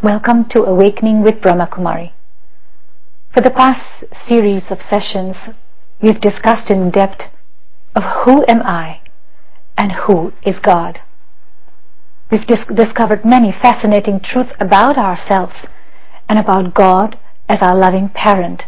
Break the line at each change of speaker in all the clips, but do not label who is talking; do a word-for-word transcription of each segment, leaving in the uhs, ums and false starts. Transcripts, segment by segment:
Welcome to Awakening with Brahma Kumari. For the past series of sessions, we've discussed in depth of who am I and who is God. We've dis- discovered many fascinating truths about ourselves and about God as our loving parent.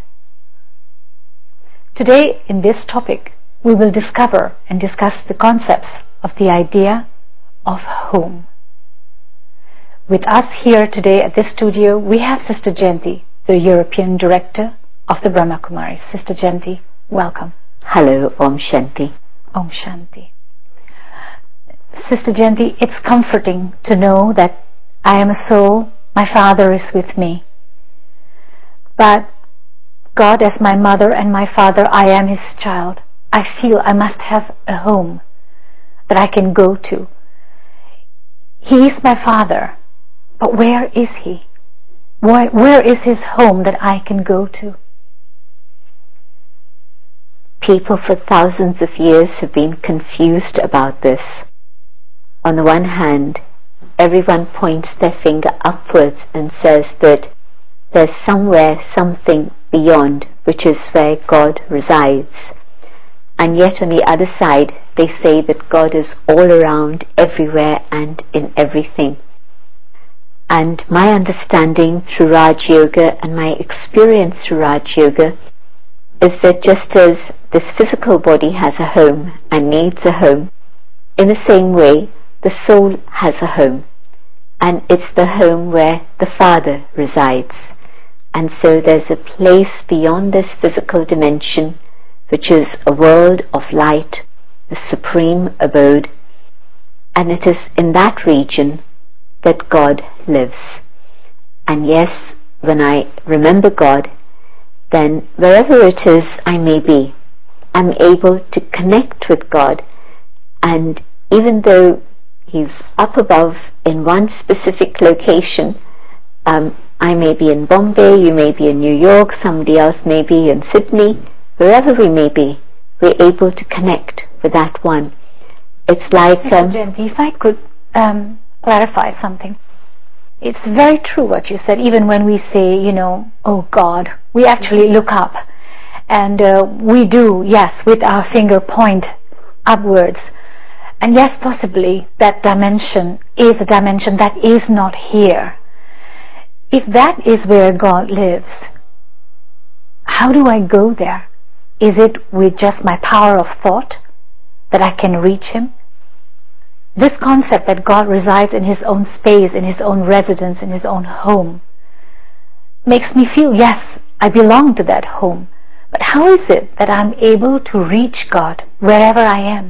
Today, in this topic, we will discover and discuss the concepts of the idea of home. With us here today at this studio, we have Sister Jayanti, the European Director of the Brahma Kumaris. Sister Jayanti, welcome.
Hello, Om Shanti.
Om Shanti. Sister Jayanti, it's comforting to know that I am a soul, my Father is with me. But God as my mother and my father, I am His child. I feel I must have a home that I can go to. He is my Father. But where is He? Where, where is His home that I can go to?
People for thousands of years have been confused about this. On the one hand, everyone points their finger upwards and says that there's somewhere something beyond, which is where God resides. And yet on the other side, they say that God is all around, everywhere and in everything. And my understanding through Raj Yoga and my experience through Raj Yoga is that just as this physical body has a home and needs a home, in the same way the soul has a home, and it's the home where the Father resides. And so there's a place beyond this physical dimension, which is a world of light, the supreme abode, and it is in that region that God lives. And yes, when I remember God, then wherever it is I may be, I'm able to connect with God. And even though He's up above in one specific location, um, I may be in Bombay, you may be in New York, somebody else may be in Sydney, wherever we may be, we're able to connect with that one. It's like...
Um, Jayanti, if I could um, clarify something. It's very true what you said. Even when we say, you know, oh God, we actually look up. And uh, we do, yes, with our finger point upwards. And yes, possibly that dimension is a dimension that is not here. If that is where God lives, how do I go there? Is it with just my power of thought that I can reach Him? This concept that God resides in His own space, in His own residence, in His own home, makes me feel, yes, I belong to that home. But how is it that I'm able to reach God wherever I am?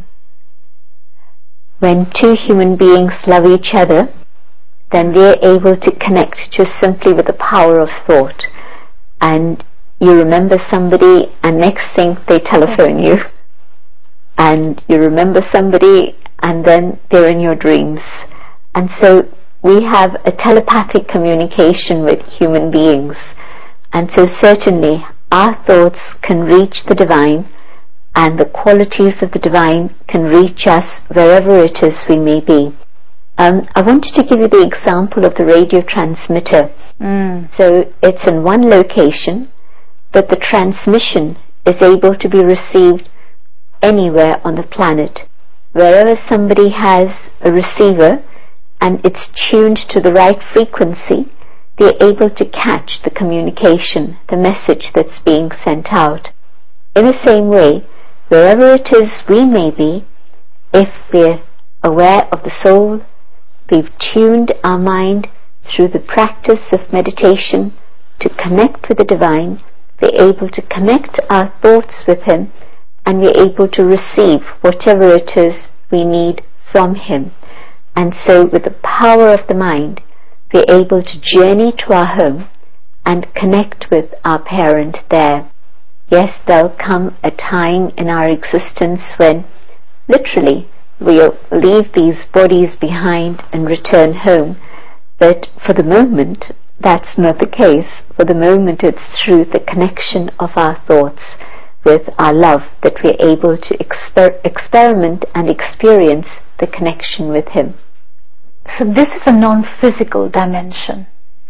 When two human beings love each other, then they're able to connect just simply with the power of thought. And you remember somebody, and next thing they telephone you. And you remember somebody, and then they're in your dreams. And so we have a telepathic communication with human beings. And so certainly our thoughts can reach the divine, and the qualities of the divine can reach us wherever it is we may be. Um, I wanted to give you the example of the radio transmitter.
Mm.
So it's in one location, but the transmission is able to be received anywhere on the planet. Wherever somebody has a receiver and it's tuned to the right frequency, they're able to catch the communication, the message that's being sent out. In the same way, wherever it is we may be, if we're aware of the soul, we've tuned our mind through the practice of meditation to connect with the divine, we're able to connect our thoughts with Him, and we're able to receive whatever it is we need from Him. And so with the power of the mind, we're able to journey to our home and connect with our parent there. Yes, there'll come a time in our existence when literally we'll leave these bodies behind and return home. But for the moment, that's not the case. For the moment, it's through the connection of our thoughts with our love that we're able to exper- experiment and experience the connection with Him.
So this is a non-physical dimension.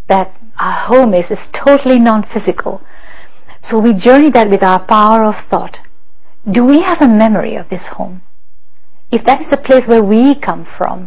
that our home is, is totally non-physical. So we journey that with our power of thought. Do we have a memory of this home? If that is the place where we come from.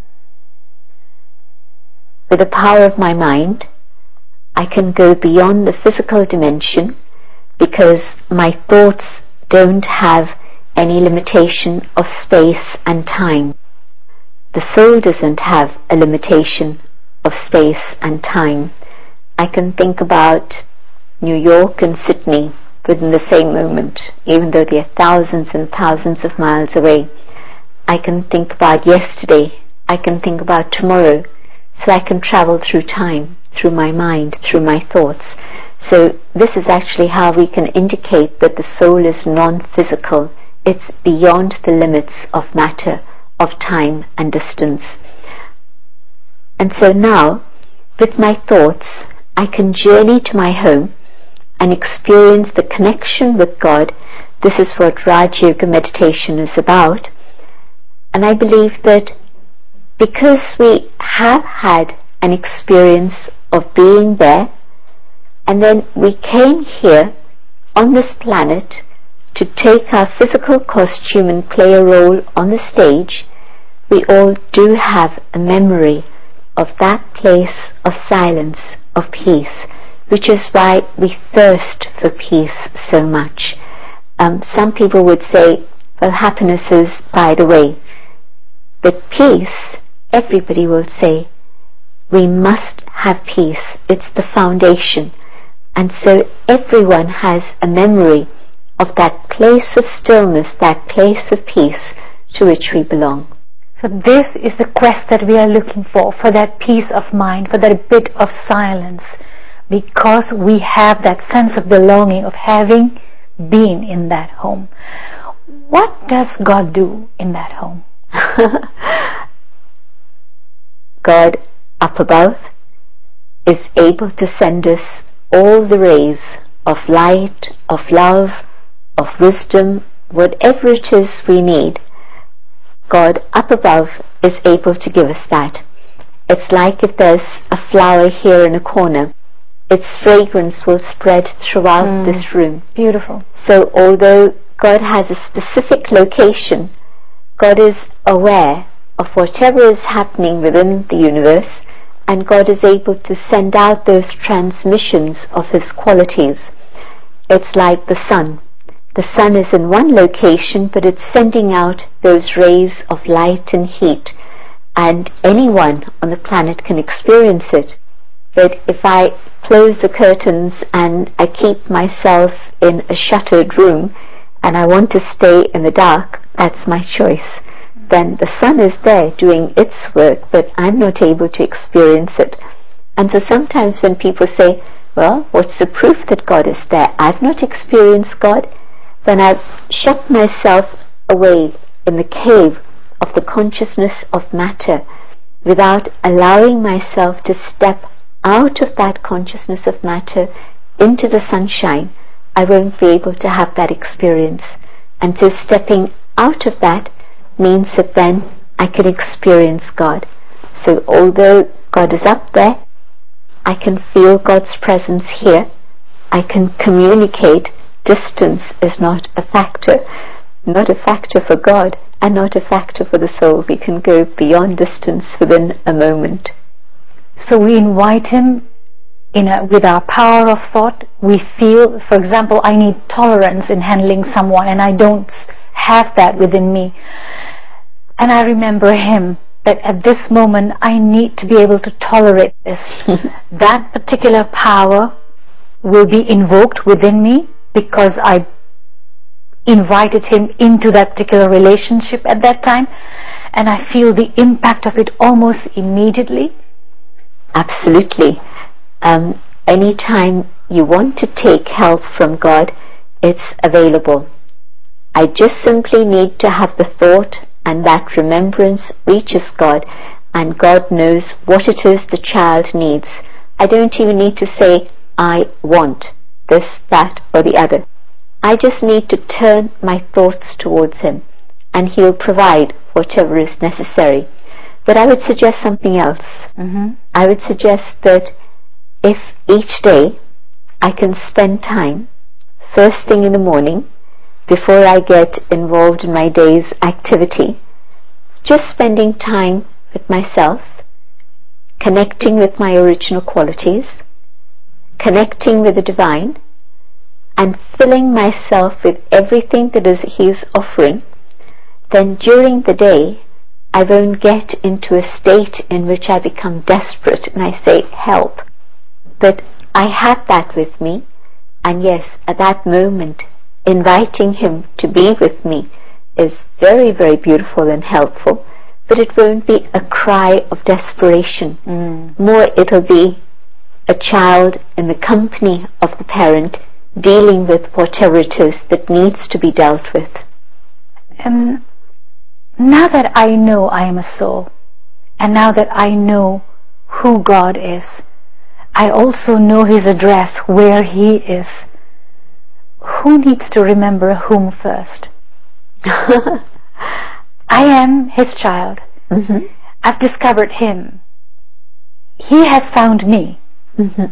With the power of my mind, I can go beyond the physical dimension because my thoughts don't have any limitation of space and time. The soul doesn't have a limitation of space and time. I can think about New York and Sydney within the same moment, even though they are thousands and thousands of miles away. I can think about yesterday. I can think about tomorrow. So I can travel through time, through my mind, through my thoughts. So this is actually how we can indicate that the soul is non-physical. It's beyond the limits of matter, of time and distance. And so now, with my thoughts, I can journey to my home and experience the connection with God. This is what Raj Yoga meditation is about. And I believe that because we have had an experience of being there, and then we came here on this planet to take our physical costume and play a role on the stage, we all do have a memory of that place of silence, of peace, which is why we thirst for peace so much. Um, some people would say, well, happiness is by the way. But peace, everybody will say, we must have peace. It's the foundation. And so everyone has a memory of that place of stillness, that place of peace to which we belong.
So this is the quest that we are looking for, for that peace of mind, for that bit of silence, because we have that sense of belonging, of having been in that home. What does God do in that home?
God up above is able to send us all the rays of light, of love, of wisdom, whatever it is we need. God up above is able to give us that. It's like if there's a flower here in a corner, its fragrance will spread throughout mm. this room.
Beautiful.
So although God has a specific location, God is aware of whatever is happening within the universe, and God is able to send out those transmissions of His qualities. It's like the sun. The sun is in one location, but it's sending out those rays of light and heat, and anyone on the planet can experience it. But if I close the curtains and I keep myself in a shuttered room, and I want to stay in the dark, that's my choice. Then the sun is there doing its work, but I'm not able to experience it. And so sometimes when people say, well, what's the proof that God is there? I've not experienced God. Then I've shut myself away in the cave of the consciousness of matter without allowing myself to step out of that consciousness of matter into the sunshine. I won't be able to have that experience. And so stepping out of that means that then I can experience God. So although God is up there, I can feel God's presence here. I can communicate. Distance is not a factor, not a factor for God, and not a factor for the soul. We can go beyond distance within a moment.
So we invite Him in a, with our power of thought. We feel, for example, I need tolerance in handling someone, and I don't have that within me. And I remember Him, that at this moment I need to be able to tolerate this. That particular power will be invoked within me because I invited Him into that particular relationship at that time, and I feel the impact of it almost immediately.
Absolutely. Um, anytime you want to take help from God, it's available. I just simply need to have the thought, and that remembrance reaches God, and God knows what it is the child needs. I don't even need to say, I want this, that, or the other. I just need to turn my thoughts towards Him, and He'll provide whatever is necessary. But I would suggest something else.
Mm-hmm.
I would suggest that if each day I can spend time, first thing in the morning, before I get involved in my day's activity, just spending time with myself, connecting with my original qualities, connecting with the divine, and filling myself with everything that is He is offering, then during the day I won't get into a state in which I become desperate and I say, help. But I have that with me, and yes, at that moment, inviting Him to be with me is very, very beautiful and helpful, but it won't be a cry of desperation.
Mm.
More it'll be a child in the company of the parent dealing with whatever it is that needs to be dealt with.
Um, now that I know I am a soul, and now that I know who God is, I also know His address, where He is. Who needs to remember whom first? I am His child.
Mm-hmm.
I've discovered Him. He has found me.
Mm-hmm.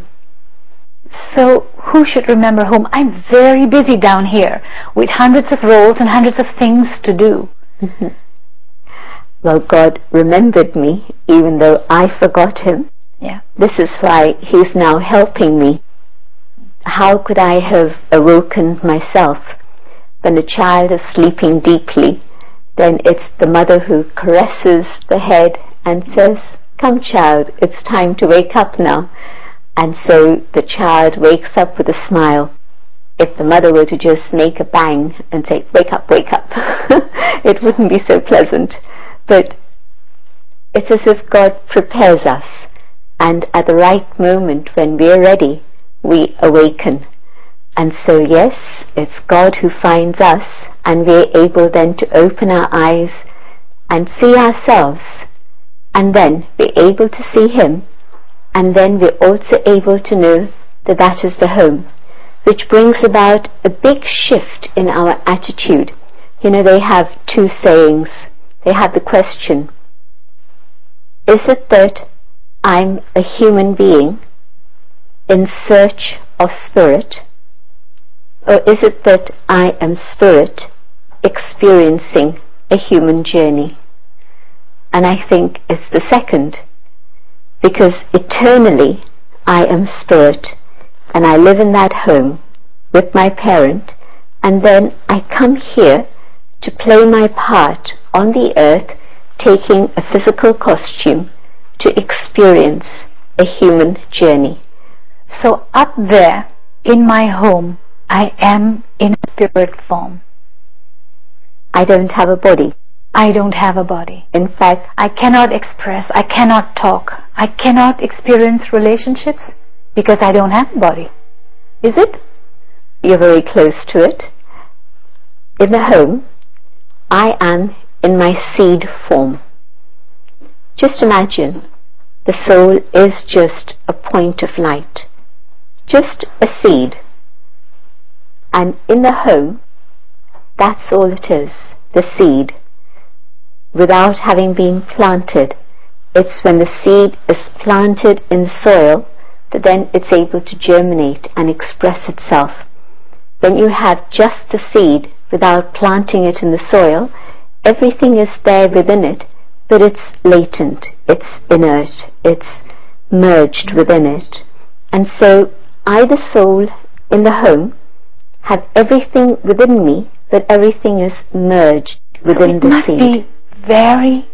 So who should remember whom? I'm very busy down here with hundreds of roles and hundreds of things to do.
Mm-hmm. Well, God remembered me even though I forgot Him.
Yeah.
This is why He's now helping me. How could I have awoken myself? When a child is sleeping deeply, then it's the mother who caresses the head and says, come child, it's time to wake up now. And so the child wakes up with a smile. If the mother were to just make a bang and say, wake up, wake up, it wouldn't be so pleasant. But it's as if God prepares us, and at the right moment when we're ready, we awaken. And so yes, it's God who finds us, and we're able then to open our eyes and see ourselves, and then be able to see Him, and then we're also able to know that that is the home, which brings about a big shift in our attitude. You know, they have two sayings. They have the question, is it that I'm a human being in search of spirit, or is it that I am spirit experiencing a human journey? And I think it's the second, because eternally I am spirit, and I live in that home with my parent, and then I come here to play my part on the earth, taking a physical costume to experience a human journey.
So up there in my home, I am in spirit form.
I don't have a body.
I don't have a body.
In fact,
I cannot express, I cannot talk, I cannot experience relationships because I don't have a body. Is it?
You're very close to it. In the home, I am in my seed form. Just imagine, the soul is just a point of light, just a seed. And in the home, that's all it is, the seed. Without having been planted, it's when the seed is planted in the soil that then it's able to germinate and express itself. When you have just the seed without planting it in the soil, everything is there within it, but it's latent, it's inert, it's merged within it. And so I, the soul in the home, have everything within me, but everything is merged within
so
the
seed.
seed.
It must be very,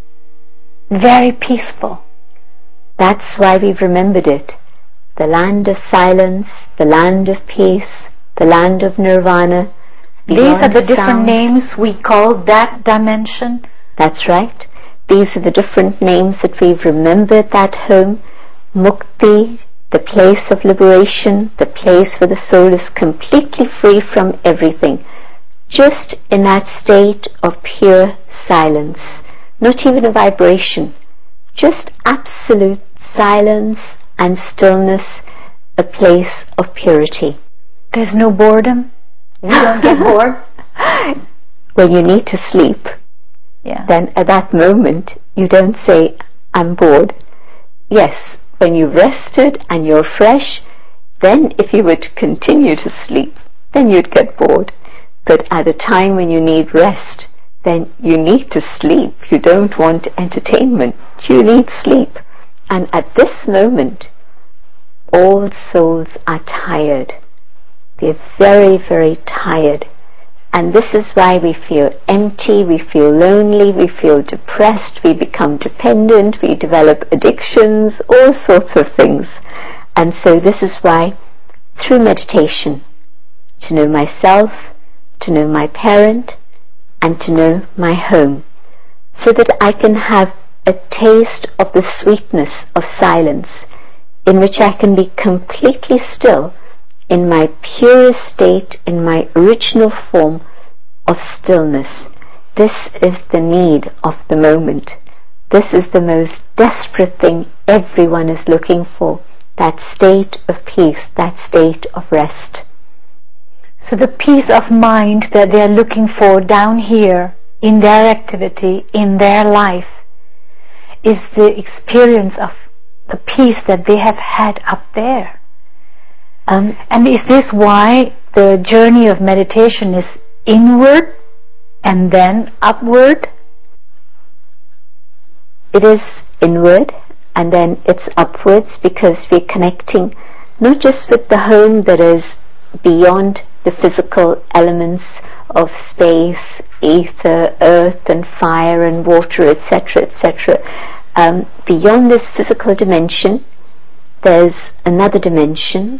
very peaceful.
That's why we've remembered it. The land of silence, the land of peace, the land of nirvana.
These are the different
sound.
names we call that dimension.
That's right. These are the different names that we've remembered that home. Mukti, the place of liberation, the place where the soul is completely free from everything. Just in that state of pure silence. Not even a vibration. Just absolute silence and stillness, a place of purity.
There's no boredom? You don't get bored?
When you need to sleep,
yeah.
then at that moment you don't say, I'm bored. Yes, when you've rested and you're fresh, then if you were to continue to sleep, then you'd get bored. But at a time when you need rest, then you need to sleep. You don't want entertainment. You need sleep. And at this moment, all souls are tired. They're very, very tired. And this is why we feel empty, we feel lonely, we feel depressed, we become dependent, we develop addictions, all sorts of things. And so this is why, through meditation, to know myself, to know my parent, and to know my home, so that I can have a taste of the sweetness of silence, in which I can be completely still, in my purest state, in my original form of stillness. This is the need of the moment. This is the most desperate thing everyone is looking for, that state of peace, that state of rest.
So the peace of mind that they are looking for down here, in their activity, in their life, is the experience of the peace that they have had up there. Um, and is this why the journey of meditation is inward and then upward?
It is inward and then it's upwards, because we're connecting not just with the home that is beyond the physical elements of space, ether, earth and fire and water, et cetera, et cetera. Um, beyond this physical dimension, there's another dimension,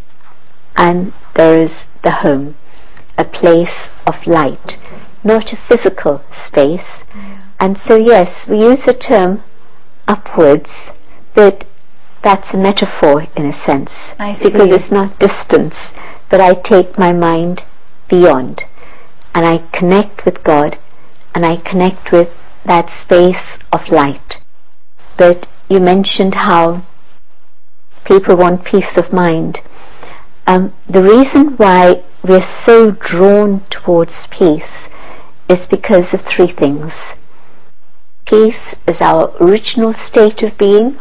and there is the home, a place of light, not a physical space. Yeah. And so yes, we use the term upwards, but that's a metaphor in a sense, because it's not distance, but I take my mind beyond, and I connect with God, and I connect with that space of light. But you mentioned how people want peace of mind. Um, the reason why we're so drawn towards peace is because of three things. Peace is our original state of being,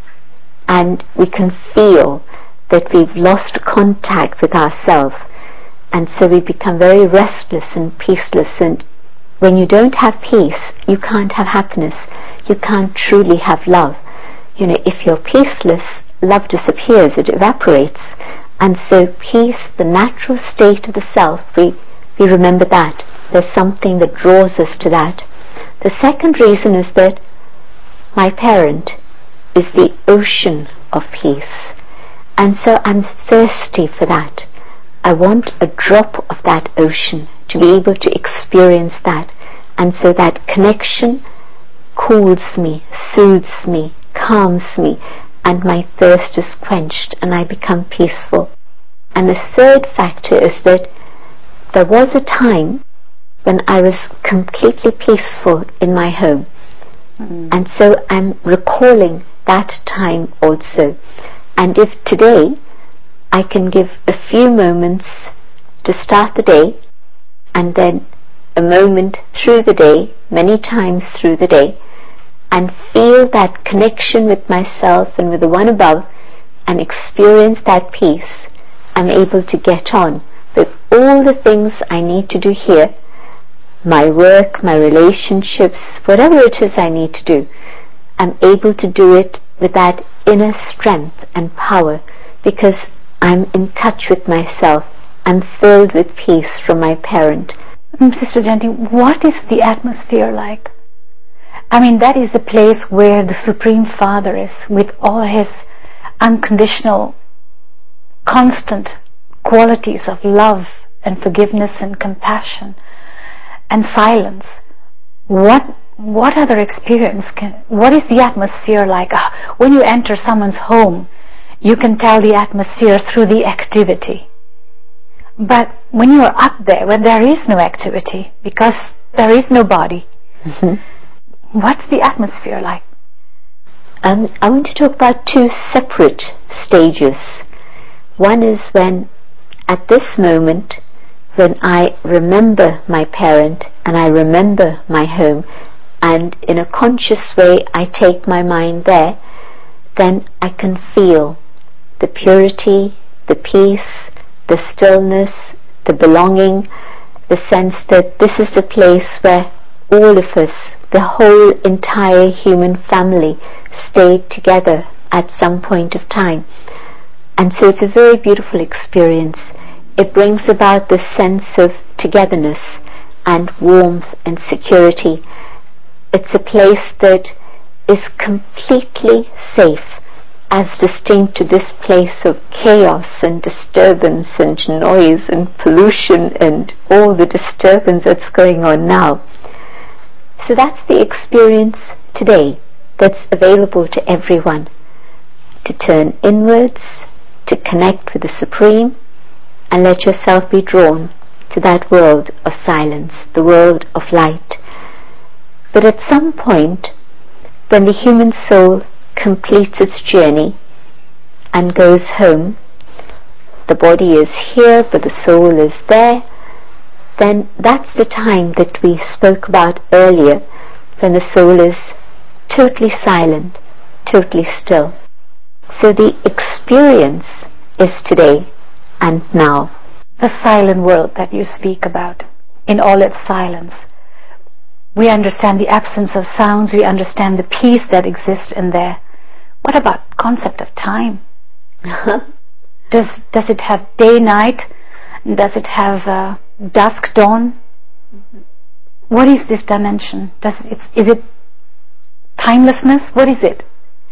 and we can feel that we've lost contact with ourselves, and so we become very restless and peaceless. And when you don't have peace, you can't have happiness. You can't truly have love. You know, if you're peaceless, love disappears, it evaporates. And so peace, the natural state of the self, we, we remember that. There's something that draws us to that. The second reason is that my parent is the ocean of peace. And so I'm thirsty for that. I want a drop of that ocean to be able to experience that. And so that connection cools me, soothes me, calms me, and my thirst is quenched and I become peaceful. And the third factor is that there was a time when I was completely peaceful in my home. Mm. And so I'm recalling that time also. And if today I can give a few moments to start the day, and then a moment through the day, many times through the day, and feel that connection with myself and with the one above, and experience that peace, I'm able to get on with all the things I need to do here, my work, my relationships, whatever it is I need to do. I'm able to do it with that inner strength and power, because I'm in touch with myself. I'm filled with peace from my parent.
Sister Jayanti, what is the atmosphere like? I mean, that is the place where the Supreme Father is, with all his unconditional, constant qualities of love and forgiveness and compassion and silence. What what other experience can, what is the atmosphere like? Uh, when you enter someone's home, you can tell the atmosphere through the activity. But when you are up there, when there is no activity, because there is no body, mm-hmm. what's the atmosphere like?
Um, I want to talk about two separate stages. One is when, at this moment, when I remember my parent and I remember my home, and in a conscious way I take my mind there, then I can feel the purity, the peace, the stillness, the belonging, the sense that this is the place where all of us, the whole entire human family, stayed together at some point of time. And so it's a very beautiful experience. It brings about this sense of togetherness and warmth and security. It's a place that is completely safe, as distinct to this place of chaos and disturbance and noise and pollution and all the disturbance that's going on now. So that's the experience today that's available to everyone. To turn inwards, to connect with the Supreme, and let yourself be drawn to that world of silence, the world of light. But at some point, when the human soul completes its journey and goes home, the body is here but the soul is there, then that's the time that we spoke about earlier, when the soul is totally silent, totally still. So the experience is today and now.
The silent world that you speak about, in all its silence. We understand the absence of sounds, we understand the peace that exists in there. What about concept of time? does does it have day, night? Does it have uh, dusk, dawn? Mm-hmm. What is this dimension? Does it, is it timelessness? What is it?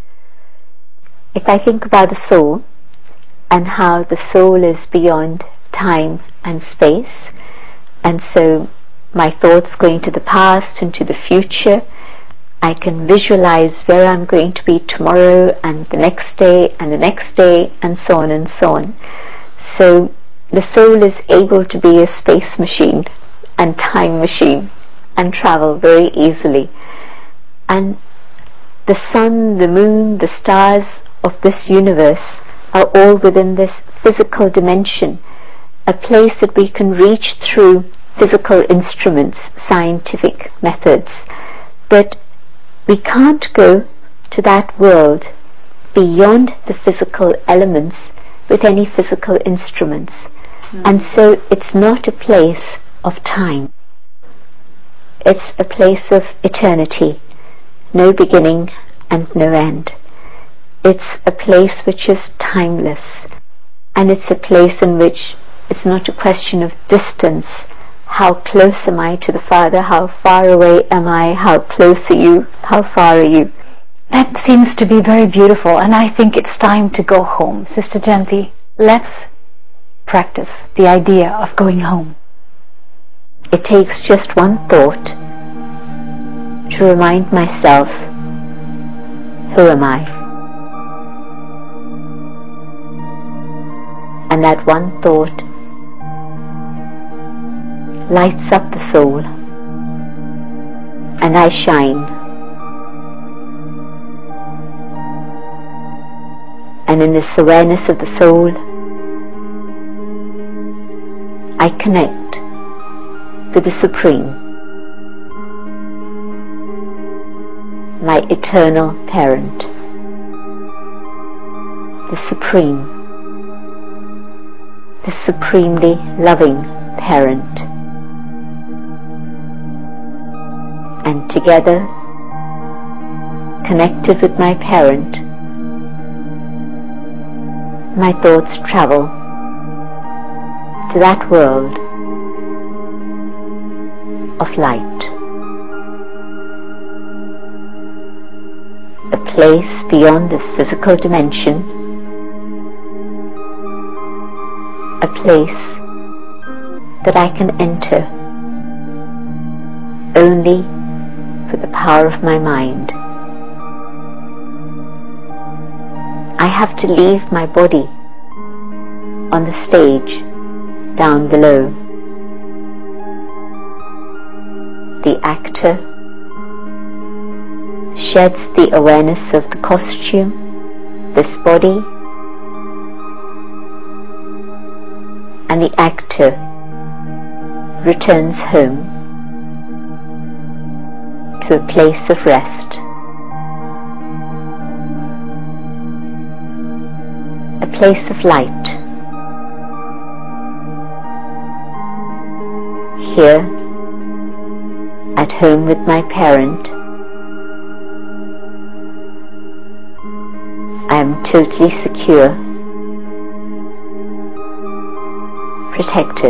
If I think about the soul and how the soul is beyond time and space, and so my thoughts going to the past and to the future, I can visualize where I'm going to be tomorrow and the next day and the next day and so on and so on. So the soul is able to be a space machine and time machine and travel very easily. And the sun, the moon, the stars of this universe are all within this physical dimension, a place that we can reach through physical instruments, scientific methods. But we can't go to that world beyond the physical elements with any physical instruments. Mm. And so it's not a place of time. It's a place of eternity, no beginning and no end. It's a place which is timeless, and it's a place in which it's not a question of distance. How close am I to the Father? How far away am I? How close are you? How far are you?
That seems to be very beautiful, and I think it's time to go home. Sister Jayanti, let's practice the idea of going home.
It takes just one thought to remind myself, who am I? And that one thought lights up the soul, and I shine. And in this awareness of the soul, I connect with the Supreme, my eternal parent, the Supreme, the supremely loving parent. And together, connected with my parent, my thoughts travel to that world of light, a place beyond this physical dimension, a place that I can enter only for the power of my mind. I have to leave my body on the stage down below. The actor sheds the awareness of the costume, this body, and the actor returns home to a place of rest. place of light. Here, at home with my parent, I am totally secure, protected.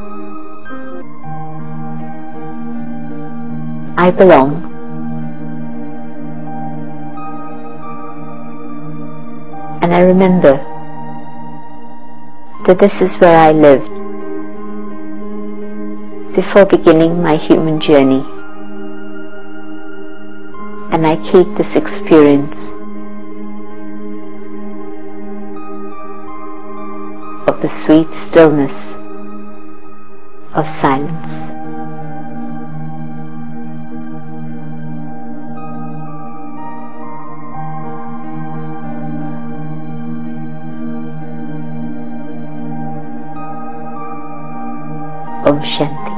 I belong. And I remember that this is where I lived before beginning my human journey. And I keep this experience of the sweet stillness of silence. Om Shanti.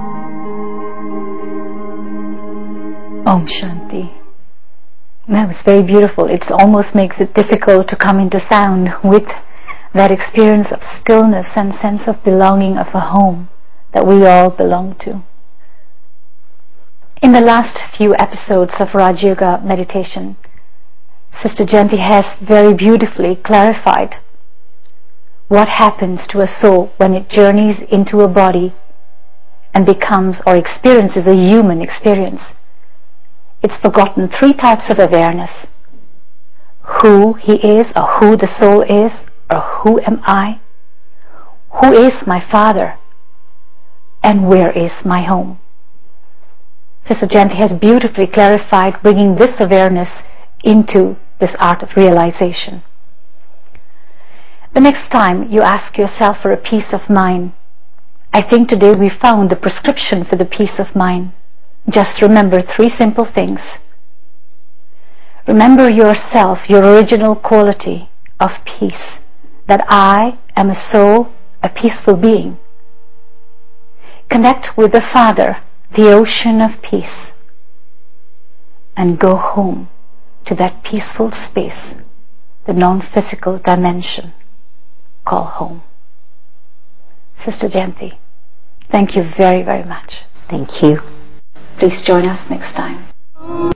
Om Shanti. That was very beautiful. It almost makes it difficult to come into sound with that experience of stillness and sense of belonging of a home that we all belong to. In the last few episodes of Raj Yoga meditation, Sister Jayanti has very beautifully clarified what happens to a soul when it journeys into a body and becomes or experiences a human experience. It's forgotten three types of awareness: who he is or who the soul is, or who am I, who is my father, and where is my home. Sister Jayanti has beautifully clarified bringing this awareness into this art of realization. The next time you ask yourself for a peace of mind, I think today we found the prescription for the peace of mind. Just remember three simple things. Remember yourself, your original quality of peace, that I am a soul, a peaceful being. Connect with the Father, the ocean of peace, and go home to that peaceful space, the non-physical dimension called home. Sister Jayanti, thank you very, very much.
Thank you.
Please join us next time.